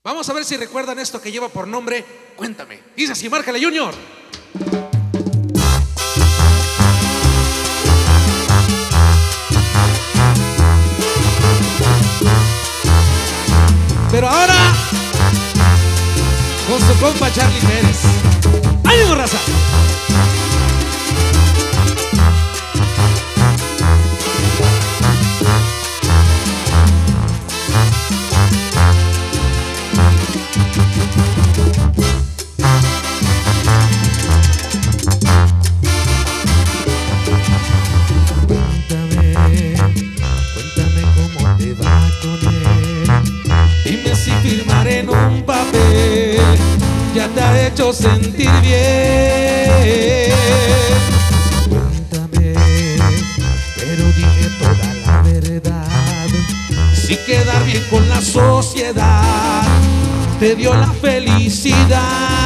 Vamos a ver si recuerdan esto que lleva por nombre Cuéntame. Dice así, márcale, Junior. Pero ahora con su compa Charlie Pérez. ¡Ánimo, raza! Cuéntame cómo te va con él. Dime si firmar en un papel ya te ha hecho sentir bien. Cuéntame, pero dime toda la verdad. Si quedar bien con la sociedad te dio la felicidad.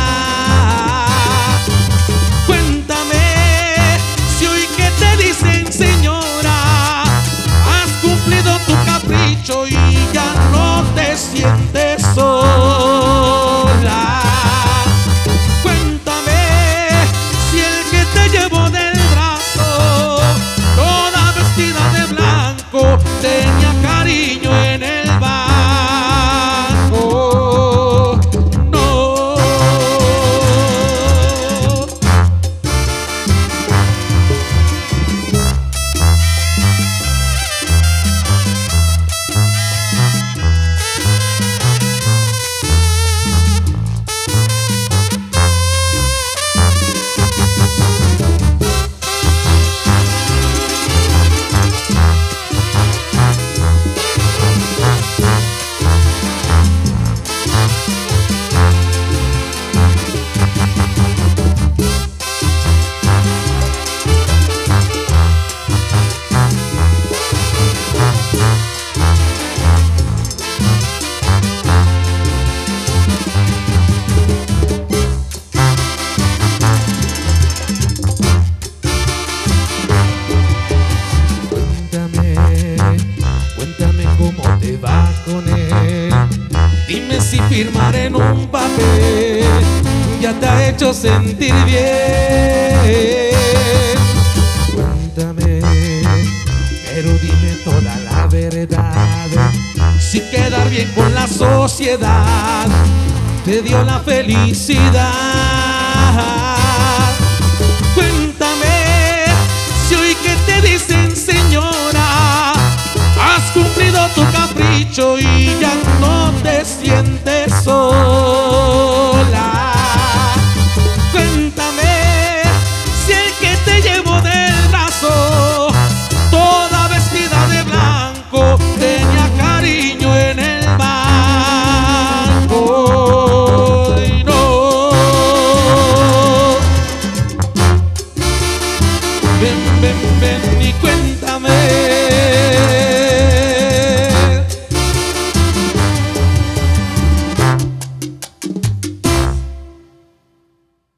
Cuéntame si hoy que te dicen señora has cumplido tu capricho y ya no te sientes sola. Cuéntame si el que te llevó del brazo toda vestida de blanco tenía cariño en el banco. No. Cuéntame cómo te va con él. Dime si firmar en un papel ya te ha hecho sentir bien. Cuéntame, pero dime toda la verdad. Si quedar bien con la sociedad te dio la felicidad. Cuéntame si hoy que te dicen señora has cumplido tu capricho y ya no te sientes sola.